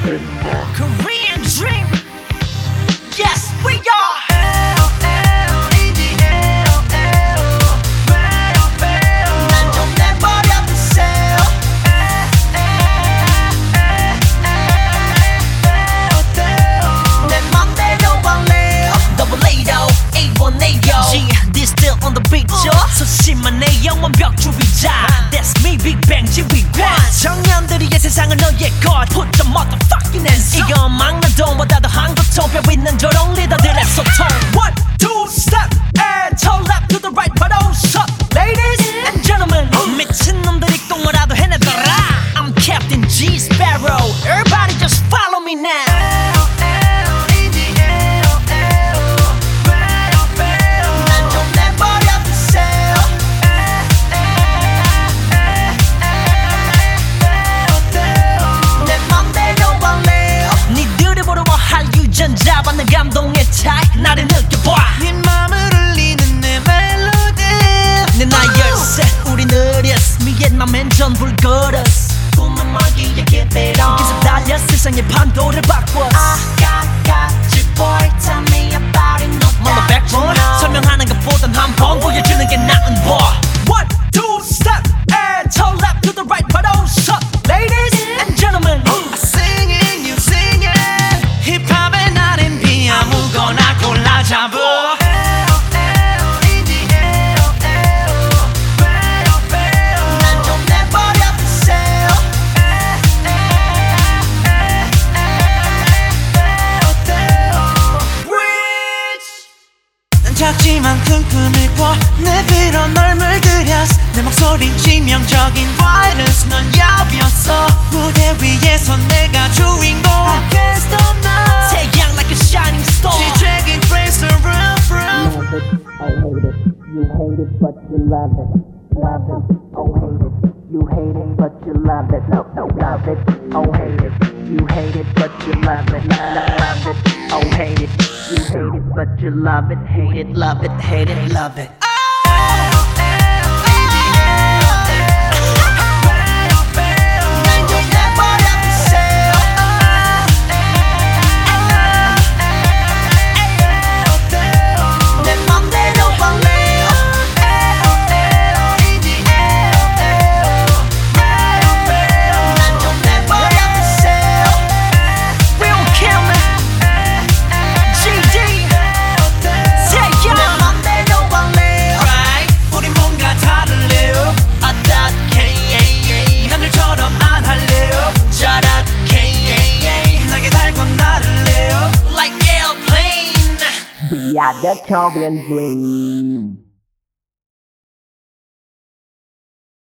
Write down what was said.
Korean dream. Yes, we are. 난 좀 내버려두세요. 내 맘대로 할래요. Double A도 A1AO. Yeah, this still on the beat. 소심한의 완벽주의자. That's me, Big Bang 지휘관. 청년들이 이 세상은 너의 것. Put the motherfucking hands up. 이건 막나동보다 더한 고통. 뼈 있는 조롱 리더들의 소통. 1, 2, step and turn left to the right. But don't stop, ladies and gentlemen. 미친 놈들이 꼭 뭐라도 해내더라. I'm Captain G Sparrow. Everybody just follow me now. 잡아는 감동의 차이 나를 느껴봐 네 맘을 울리는 내 멜로디 내 나이 13 우리 느렸어 미옛맘엔 전부를 걸었어 꿈은 멀기에 keep it on 계속 달려 세상의 판도를 바꿨어 I got you boy tell me about it no doubt 100번 설명하는 것보단 한 번 보여주는 게 나은 boy 1, 2, step and turn left to the right but don't stop ladies and gentlemen I sing it you sing it 힙합의 아무거나 골라잡어 난 좀 내버려두세요 난 작지만 큰 꿈을 꿔 내 비로 널 물들였어 내 목소리 치명적인 바이러스 넌 야비었어 무대 위에서 내가 주인공 I can't stop now 태양 like a shining star 지적인 praise around Love it, oh hate it, you hate it but you love it. Love it, oh hate it, you hate it but you love it. No, no, love it, oh hate it, you hate it but you love it. Love it, oh hate it, you hate it but you love it. Hate it, love it, hate it, love it. We are the Korean dream.